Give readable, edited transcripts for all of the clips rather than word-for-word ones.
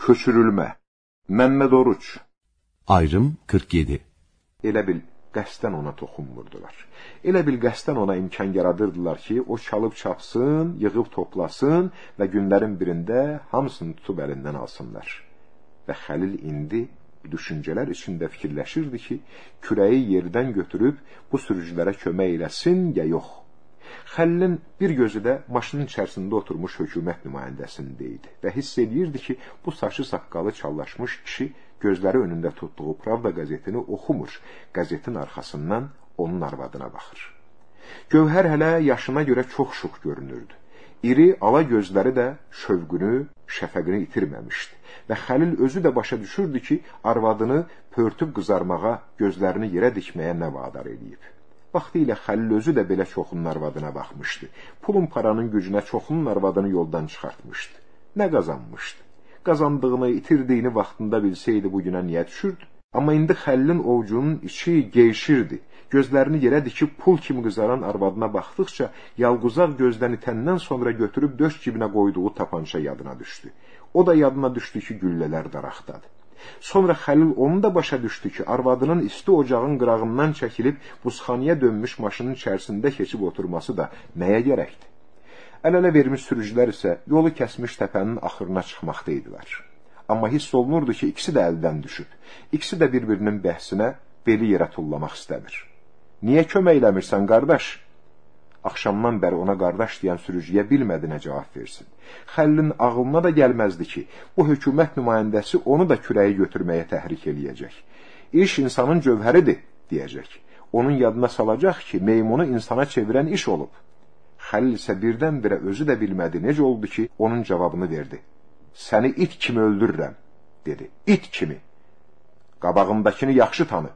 Köçürülmə. Məmməd Oruç. Ayrım 47. Elə bil qəsdən ona toxunmurdular. Elə bil qəsdən ona imkan yaradırdılar ki, o çalıb çapsın, yığıb toplasın və günlərin birində hamısını tutub əlindən alsınlar. Və Xəlil indi düşüncələr içində fikirləşirdi ki, kürəyi yerdən götürüb bu sürücülərə kömək eləsin ya yox. Xəlilin bir gözü də maşının içərisində oturmuş hökumət nümayəndəsində idi və hiss edirdi ki, bu saçı saqqalı çallaşmış kişi gözləri önündə tutduğu Pravda qəzetini oxumur, qəzetin arxasından onun arvadına baxır. Gövhər hələ yaşına görə çox şux görünürdü. İri, ala gözləri də şövqünü, şəfəqini itirməmişdi və Xəlil özü də başa düşürdü ki, arvadını pörtüb qızarmağa, gözlərini yerə dikməyə nə vadar edib. Vaxtilə Xəlil özü də belə çoxunun arvadına baxmışdı. Pulun paranın gücünə çoxunun arvadını yoldan çıxartmışdı. Nə qazanmışdı? Qazandığını, itirdiyini vaxtında bilsəydi bugünə niyə düşürdü? Amma indi Xəlilin ovucunun içi geyşirdi. Gözlərini yerə dikib pul kimi qızaran arvadına baxdıqca, yalquzaq gözdən itəndən sonra götürüb döş cibinə qoyduğu tapança yadına düşdü. O da yadına düşdü ki, güllələr daraqdadır. Sonra Xəlil onu da başa düşdü ki, arvadının isti ocağın qırağından çəkilib buzxanaya dönmüş maşının içərisində keçib oturması da nəyə gərəkdir? Əl-ələ vermiş sürücülər isə yolu kəsmiş təpənin axırına çıxmaqda idilər. Amma hiss olunurdu ki, ikisi də əldən düşüb. İkisi də bir-birinin bəhsinə beli yerə tullamaq istəmir. Niyə kömək eləmirsən, qardaş? Axşamdan bəri ona qardaş deyən sürücüyə bilmədi nə cavab versin. Xəlilin ağlına da gəlməzdi ki, bu hökumət nümayəndəsi onu da kürəyi götürməyə təhrik eləyəcək. İş insanın cövhəridir, deyəcək. Onun yadına salacaq ki, meymunu insana çevirən iş olub. Xəlil isə birdən-birə özü də bilmədi necə oldu ki, onun cavabını verdi. Səni it kimi öldürürəm, dedi. İt kimi. Qabağındakini yaxşı tanı.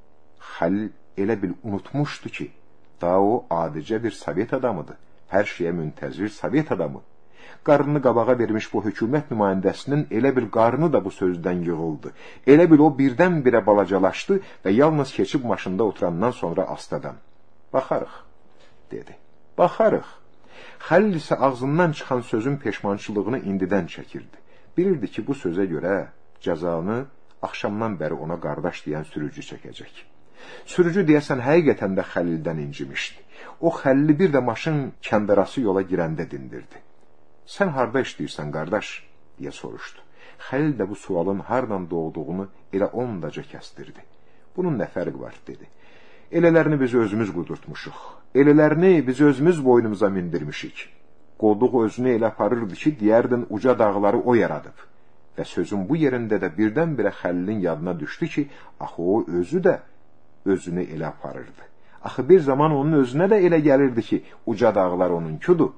Xəlil elə bil unutmuşdu ki, daha o adicə bir sovet adamıdır. Hər şeyə müntəzir sovet adamı. Qarnını qabağa vermiş bu hökumət nümayəndəsinin elə bil qarnı da bu sözdən yığıldı. Elə bil o birdən-birə balacalaşdı və yalnız keçib maşında oturandan sonra astadan. Baxarıq, dedi. Baxarıq. Xəlil isə ağzından çıxan sözün peşmançılığını indidən çəkirdi. Bilirdi ki, bu sözə görə cəzanı axşamdan bəri ona qardaş deyən sürücü çəkəcək. Sürücü deyəsən həqiqətən də Xəlildən incimişdi. O Xəlili bir də maşın kəndarası yola girəndə dindirdi. Sən harda işləyirsən, qardaş? Deyə soruşdu. Xəlil də bu sualın hardan doğduğunu elə ondaca kəstirdi. Bunun nə fərqi var, dedi. Elələrini biz özümüz qudurtmuşuq. Elələrini biz özümüz boynumuza mindirmişik. Qoduq özünü elə aparırdı ki, deyərdin uca dağları o yaradıb. Və sözün bu yerində də birdən-birə Xəlilin yadına düşdü ki, axı o özü də özünü elə aparırdı. Axı bir zaman onun özünə də elə gəlirdi ki, uca dağlar onunkudur.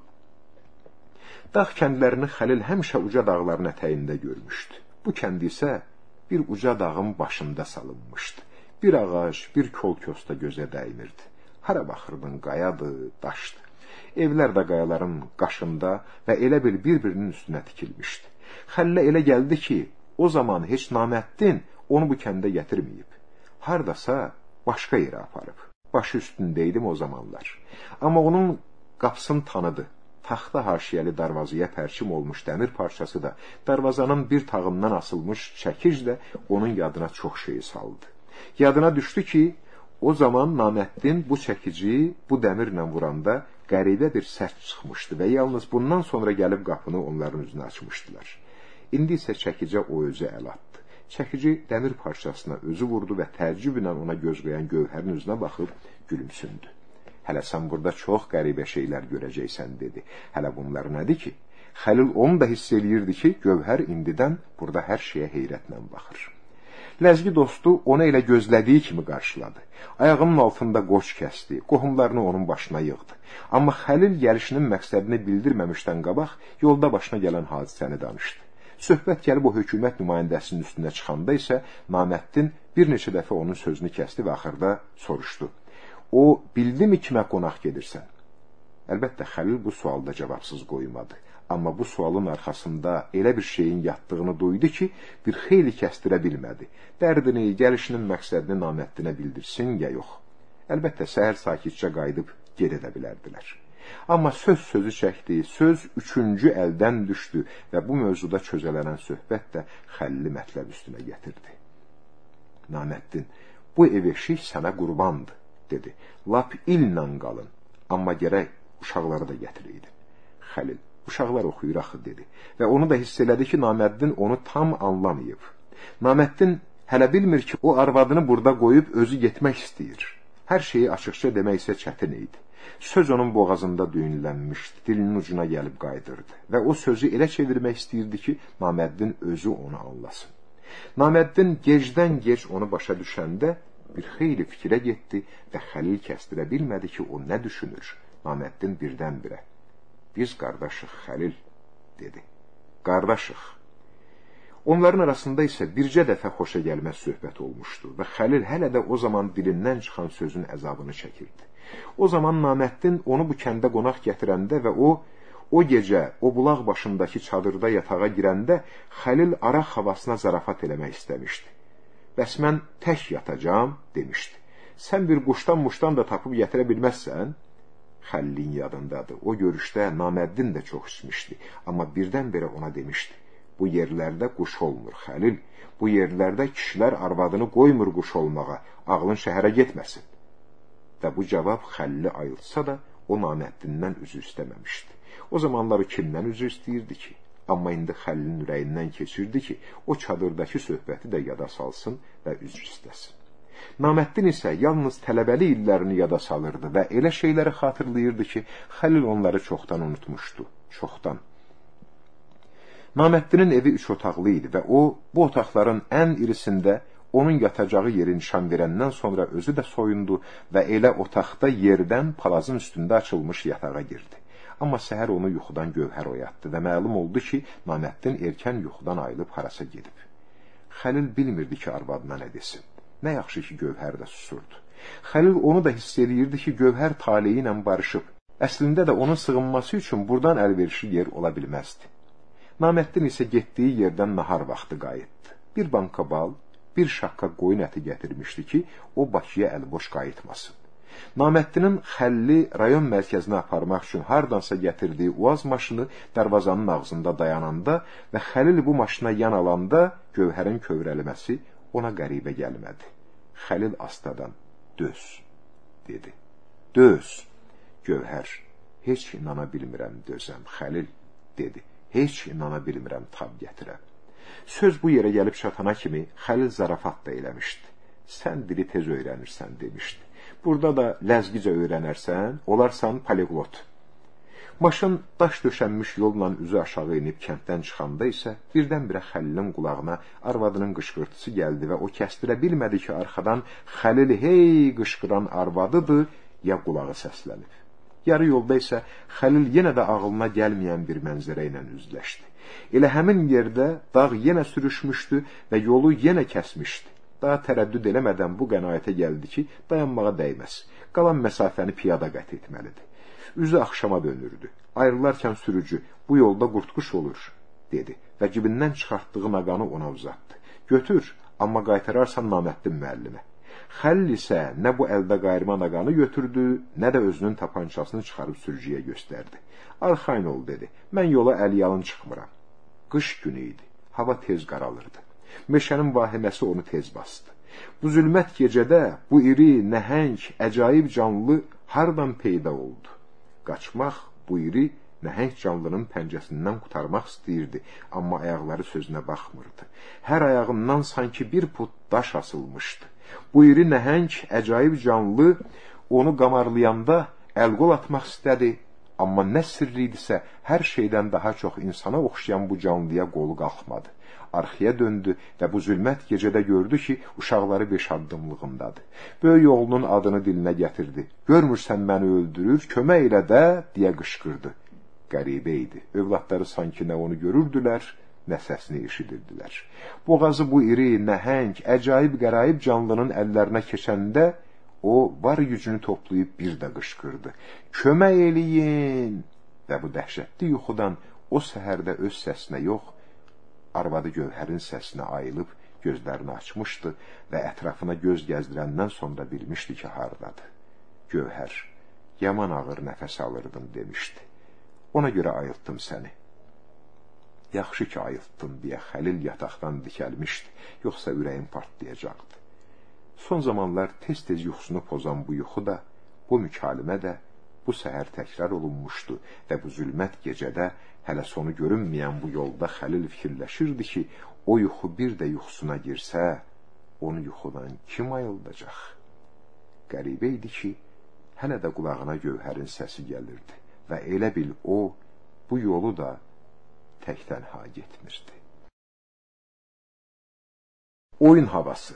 Dağ kəndlərini Xəlil həmişə uca dağların ətəyində görmüşdü. Bu kənd isə bir uca dağın başında salınmışdı. Bir ağac, bir kol-kosta gözə dəymirdi. Hara baxırdın, qayadır, daşdı. Evlər də qayaların qaşında və elə bil bir-birinin üstünə tikilmişdi. Xəlilə elə gəldi ki, o zaman heç Naməddin onu bu kəndə gətirməyib. Hardasa başqa yerə aparıb. Başı üstündəydim o zamanlar. Amma onun qapısını tanıdı. Taxta haşiyəli darvazaya pərçim olmuş dəmir parçası da, darvazanın bir tağından asılmış çəkic də onun yadına çox şeyi saldı. Yadına düşdü ki, o zaman Naməddin bu çəkici bu dəmirlə vuranda qəribə bir səs çıxmışdı və yalnız bundan sonra gəlib qapını onların üzünə açmışdılar. İndi isə çəkicə o özü əl atdı. Çəkici dəmir parçasına özü vurdu və təəccüblə ona göz qoyan Gövhərin üzünə baxıb gülümsündü. Hələ sən burada çox qəribə şeylər görəcəksən, dedi. Hələ bunlar nədir ki? Xəlil onu da hiss eləyirdi ki, Gövhər indidən burada hər şeyə heyrətlə baxır. Ləzgi dostu onu elə gözlədiyi kimi qarşıladı. Ayağının altında qoç kəsdi, qohumlarını onun başına yığdı. Amma Xəlil gəlişinin məqsədini bildirməmişdən qabaq yolda başına gələn hadisəni danışdı. Söhbət gəlib o hökumət nümayəndəsinin üstünə çıxanda isə Naməddin bir neçə dəfə onun sözünü kəsdi və axırda soruşdu. O, bildimi kimə qonaq gedirsən? Əlbəttə, Xəlil bu sualda cavabsız qoymadı. Amma bu sualın arxasında elə bir şeyin yatdığını duydu ki, bir xeyli kəstirə bilmədi. Dərdini, gəlişinin məqsədini Naməddinə bildirsin ya yox. Əlbəttə, səhər sakitcə qayıdıb gedə də bilərdilər. Amma sözü çəkdi, söz üçüncü əldən düşdü və bu mövzuda çözələnən söhbət də Xəlili mətləb üstünə gətirdi. Naməddin, bu ev eşik sənə qurbandır, dedi. Lap illə qalın, amma gərək uşaqları da gətirəydin. Xəlil, uşaqlar oxuyur axı, dedi. Və onu da hiss elədi ki, Naməddin onu tam anlamayıb. Naməddin hələ bilmir ki, o arvadını burada qoyub özü getmək istəyir. Hər şeyi açıqca demək isə çətin idi. Söz onun boğazında düyünlənmişdi, dilinin ucuna gəlib qaydırdı və o sözü elə çevirmək istəyirdi ki, Naməddin özü onu anlasın. Naməddin gecdən-gec onu başa düşəndə bir xeyli fikrə getdi və Xəlil kəstirə bilmədi ki, o nə düşünür. Naməddin birdən-birə, biz qardaşıq Xəlil, dedi. Qardaşıq. Onların arasında isə bircə dəfə xoşa gəlməz söhbət olmuşdu və Xəlil hələ də o zaman dilindən çıxan sözün əzabını çəkirdi. O zaman Naməddin onu bu kəndə qonaq gətirəndə və o gecə o bulaq başındakı çadırda yatağa girəndə Xəlil araq havasına zarafat eləmək istəmişdi. Bəs mən tək yatacağım, demişdi. Sən bir quşdan da tapıb gətirə bilməzsən? Xəlilin yadındadır. O görüşdə Naməddin də çox içmişdi, amma birdən-birə ona demişdi. Bu yerlərdə quş olmur, Xəlil. Bu yerlərdə kişilər arvadını qoymur quş olmağa, ağlın şəhərə getməsin. Və bu cavab Xəlili ayılsa da, o Naməddindən üzü istəməmişdi. O zamanları kimdən üzü istəyirdi ki? Amma indi Xəlilin ürəyindən keçirdi ki, o çadırdakı söhbəti də yada salsın və üzr istəsin. Naməddin isə yalnız tələbəli illərini yada salırdı və elə şeyləri xatırlayırdı ki, Xəlil onları çoxdan unutmuşdu, çoxdan. Naməddinin evi 3 otaqlı idi və o, bu otaqların ən irisində onun yatacağı yeri nişan verəndən sonra özü də soyundu və elə otaqda yerdən palazın üstündə açılmış yatağa girdi. Amma səhər onu yuxudan Gövhər oyatdı və məlum oldu ki, Naməddin erkən yuxudan ayılıb harasa gedib. Xəlil bilmirdi ki, arvadına nə desin. Nə yaxşı ki, Gövhər də susurdu. Xəlil onu da hiss edirdi ki, Gövhər taleyi ilə barışıb. Əslində də onun sığınması üçün buradan əlverişli yer ola bilməzdi. Naməddin isə getdiyi yerdən nahar vaxtı qayıtdı. Bir banka bal, bir şaqqa qoyun əti gətirmişdi ki, o Bakıya əlboş qayıtmasın. Naməddinin Xəlili rayon mərkəzinə aparmaq üçün hardansa gətirdiyi uaz maşını darvazanın ağzında dayananda və Xəlil bu maşına yan alanda Gövhərin kövrəlməsi ona qəribə gəlmədi. Xəlil astadan, döz, dedi. Döz. Gövhər, heç inana bilmirəm dözəm, Xəlil, dedi. Heç inana bilmirəm tab gətirəm. Söz bu yerə gəlib çatana kimi Xəlil zarafat da eləmişdi. Sən dili tez öyrənirsən, demişdi. Burada da ləzgicə öyrənərsən, olarsan poliglot. Maşın daş döşənmiş yolla üzü aşağı inib kənddən çıxanda isə birdən-birə Xəlilin qulağına arvadının qışqırtısı gəldi və o kəstirə bilmədi ki, arxadan Xəlil hey qışqıran arvadıdır, ya qulağı səslənib. Yarı yolda isə Xəlil yenə də ağılına gəlməyən bir mənzərə ilə üzləşdi. Elə həmin yerdə dağ yenə sürüşmüşdü və yolu yenə kəsmişdi. Daha tərəddüd eləmədən bu qənaətə gəldi ki, dayanmağa dəyməz. Qalan məsafəni piyada qət etməlidir. Üzü axşama dönürdü. Ayrılarkən sürücü, bu yolda qurtquş olur, dedi və cibindən çıxartdığı naqanı ona uzatdı. Götür, amma qaytararsan Naməddin müəllimə. Xəlil isə nə bu əldə qayırma naqanı götürdü, nə də özünün tapançasını çıxarıb sürücüyə göstərdi. Arxayın ol, dedi, mən yola əl-yalın çıxmıram. Qış günü idi, hava tez qaralırdı. Meşənin vahiməsi onu tez bastı. Bu zülmət gecədə bu iri, nəhəng, əcaib canlı hardan peyda oldu? Qaçmaq bu iri, nəhəng canlının pəncəsindən qutarmaq istəyirdi, amma ayaqları sözünə baxmırdı. Hər ayağından sanki bir put daş asılmışdı. Bu iri, nəhəng, əcaib canlı onu qamarlayanda əl-qol atmaq istədi, amma nə sirridirsə, hər şeydən daha çox insana oxşayan bu canlıya qolu qalxmadı. Arxaya döndü və bu zülmət gecədə gördü ki, uşaqları 5 addımlığındadır. Böyük oğlunun adını dilinə gətirdi. Görmürsən məni öldürür, kömək elə də, deyə qışqırdı. Qəribə idi. Övladları sanki nə onu görürdülər, nə səsini eşidirdilər. Boğazı bu iri, nəhəng, əcaib, qəraib canlının əllərinə keçəndə, o var gücünü toplayıb bir də qışqırdı. Kömək eləyin! Və bu dəhşətli yuxudan o səhərdə öz səsinə yox, arvadı Gövhərin səsinə ayılıb gözlərini açmışdı və ətrafına göz gəzdirəndən sonra bilmişdi ki, hardadır. Gövhər, yaman ağır nəfəs alırdın demişdi. Ona görə ayıltdım səni. Yaxşı ki ayıltdın deyə Xəlil yataqdan dikəlmişdi, yoxsa ürəyim partlayacaqdı. Son zamanlar tez-tez yuxusunu pozan bu yuxu da, bu mükalimə də bu səhər təkrar olunmuşdu və bu zülmət gecədə hələ sonu görünməyən bu yolda Xəlil fikirləşirdi ki, o yuxu bir də yuxusuna girsə, onu yuxudan kim ayıldacaq? Qəribə idi ki, hələ də qulağına Gövhərin səsi gəlirdi və elə bil o, bu yolu da tək tənha getmirdi. Oyun havası.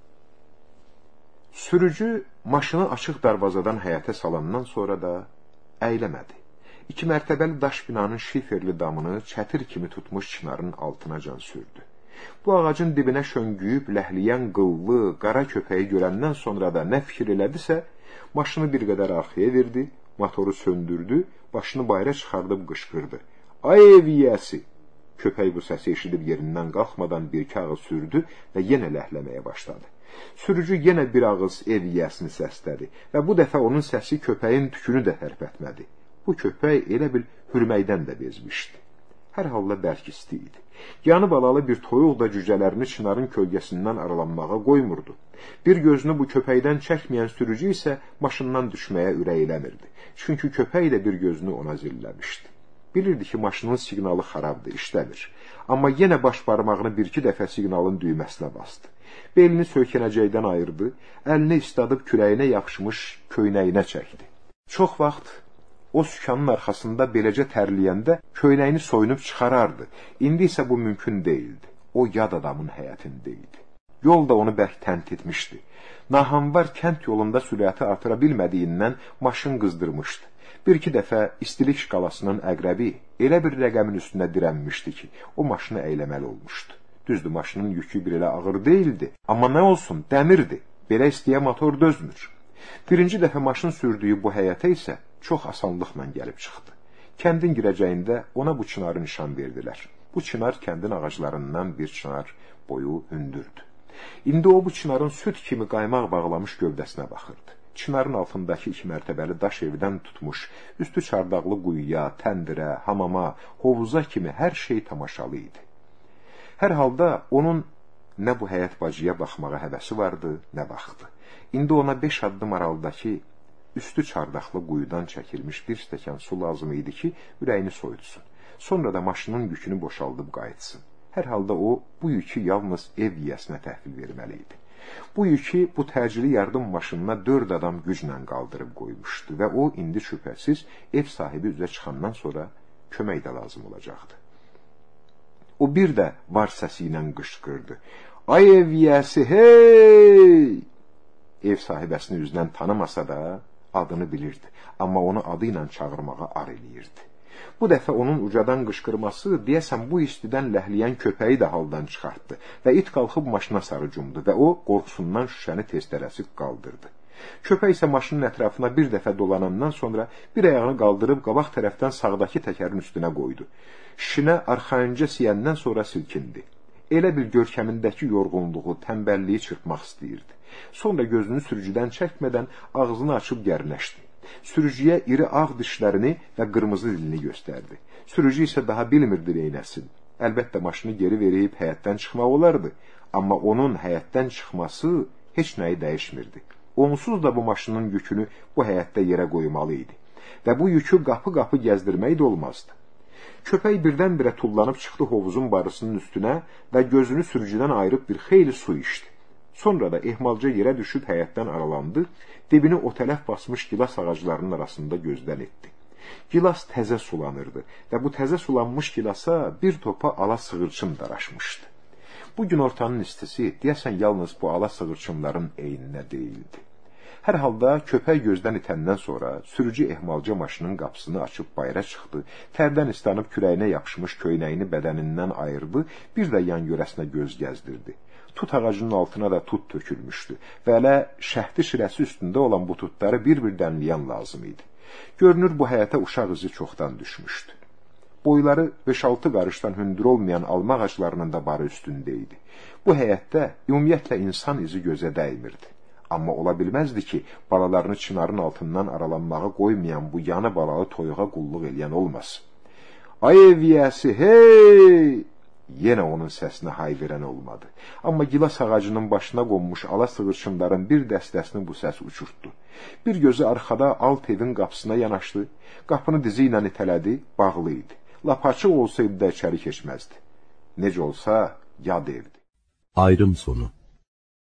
Sürücü maşını açıq darvazadan həyətə salandan sonra da əyləmədi. 2 mərtəbəli daş binanın şiferli damını çətir kimi tutmuş çinarın altına can sürdü. Bu ağacın dibinə şöngüyüb ləhliyən qıllı, qara köpəyi görəndən sonra da nə fikir elədisə, maşını bir qədər arxaya verdi, motoru söndürdü, başını bayra çıxardıb qışqırdı. Ay ev yiyəsi! Köpək bu səsi eşidib yerindən qalxmadan bir kağız sürdü və yenə ləhləməyə başladı. Sürücü yenə bir ağız ev yiyəsini səslədi və bu dəfə onun səsi köpəyin tükünü də tərpətmədi. Bu köpək elə bil hürməkdən də bezmişdi. Hər halda bərk isti idi. Yanı balalı bir toyuq da cücələrini çınarın kölgəsindən aralanmağa qoymurdu. Bir gözünü bu köpəkdən çəkməyən sürücü isə maşından düşməyə ürək eləmirdi. Çünki köpək də bir gözünü ona zilləmişdi. Bilirdi ki, maşının siqnalı xarabdır, işləmir. Amma yenə baş barmağını 1-2 dəfə siqnalın düyməsinə bastı. Belini söykənəcəkdən ayırdı, əlini istadıb kürəyinə yapışmış köynəyinə çəkdi. Çox vaxt o sükanın arxasında beləcə tərləyəndə köynəyini soyunub çıxarardı. İndi isə bu mümkün deyildi. O yad adamın həyətindəydi. Yol da onu bərk tənt etmişdi. Nahamvar kənd yolunda sürəti artıra bilmədiyindən maşın qızdırmışdı. 1-2 dəfə istilik şkalasının əqrəbi elə bir rəqəmin üstünə dirənmişdi ki, o maşını əyləməli olmuşdu. Düzdür, maşının yükü bir elə ağır deyildi, amma nə olsun, dəmirdi. Belə istəyə motor dözmür. 1-ci dəfə maşın sürdüyü bu həyətə isə çox asanlıqla gəlib çıxdı. Kəndin girəcəyində ona bu çınarı nişan verdilər. Bu çınar kəndin ağaclarından bir çınar boyu hündürdü. İndi o bu çınarın süt kimi qaymaq bağlamış gövdəsinə baxırdı. Çınarın altındakı 2 mərtəbəli daş evdən tutmuş, üstü çardaqlı quyuya, təndirə, hamama, hovuza kimi hər şey tamaşalı idi. Hər halda onun nə bu həyət bacıya baxmağa həvəsi vardı, nə baxdı. İndi ona 5 addım aralıdakı üstü çardaqlı quyudan çəkilmiş bir stəkan su lazım idi ki, ürəyini soyutsun. Sonra da maşının yükünü boşaldıb qayıtsın. Hər halda o, bu yükü yalnız ev yiyəsinə təhvil verməli idi. Bu yükü bu təcili yardım maşınına 4 adam güclə qaldırıb qoymuşdu və o, indi şübhəsiz ev sahibi üzə çıxandan sonra kömək də lazım olacaqdı. O bir də var səsi ilə qışqırdı. Ay ev yiyəsi, hey! Ev sahibəsini üzdən tanımasa da adını bilirdi, amma onu adı ilə çağırmağa ar eləyirdi. Bu dəfə onun ucadan qışqırması deyəsən bu istidən ləhliyən köpəyi də haldan çıxartdı və it qalxıb maşına sarı cumdu və o qorxusundan şüşəni tez-tələsik qaldırdı. Köpək isə maşının ətrafına bir dəfə dolanandan sonra bir ayağını qaldırıb qabaq tərəfdən sağdakı təkərin üstünə qoydu. Şişinə arxayınca siyəndən sonra silkindi. Elə bir görkəmindəki yorğunluğu, tənbəlliyi çırpmaq istəyirdi. Sonra gözünü sürücüdən çəkmədən ağzını açıb gərnəşdi. Sürücüyə iri ağ dişlərini və qırmızı dilini göstərdi. Sürücü isə daha bilmirdi neynəsin. Əlbəttə maşını geri verib həyətdən çıxmaq olardı, amma onun həyətdən çıxması heç nəyi dəyişmirdi. Onsuz da bu maşının yükünü bu həyətdə yerə qoymalı idi və bu yükü qapı-qapı gəzdirmək də olmazdı. Köpək birdən-birə tullanıb çıxdı hovuzun barısının üstünə və gözünü sürücüdən ayırıb bir xeyli su içdi. Sonra da ehmalca yerə düşüb həyətdən aralandı, dibini o tərəf basmış gilas ağaclarının arasında gözdən etdi. Gilas təzə sulanırdı və bu təzə sulanmış gilasa bir topa ala sığırçın daraşmışdı. Bu gün ortanın istisi deyəsən yalnız bu ala sığırçınların eyninə deyildi. Hər halda köpək gözdən itəndən sonra sürücü ehmalca maşının qapısını açıb bayra çıxdı, tərdən islanıb kürəyinə yapışmış köynəyini bədənindən ayırdı, bir də yan yörəsinə göz gəzdirdi. Tut ağacının altına da tut tökülmüşdü və elə şəhti şirəsi üstündə olan bu tutları bir-bir dənləyən lazım idi. Görünür, bu həyətə uşaq izi çoxdan düşmüşdü. Boyları 5-6 qarışdan hündür olmayan alma ağaclarının da barı üstündə idi. Bu həyətdə ümumiyyətlə insan izi gözə dəymirdi. Amma ola bilməzdi ki, balalarını çinarın altından aralanmağa qoymayan bu yanı balağı toyuğa qulluq eləyən olmasın. Ay ev yiyəsi, hey! Yenə onun səsinə hay verən olmadı. Amma gilas ağacının başına qonmuş ala sığırçınların bir dəstəsini bu səs uçurtdu. Bir gözü arxada alt evin qapısına yanaşdı, qapını dizi ilə itələdi, bağlı idi. Lap açıq olsaydı da içəri keçməzdi. Necə olsa, yad evdi. Ayrım sonu.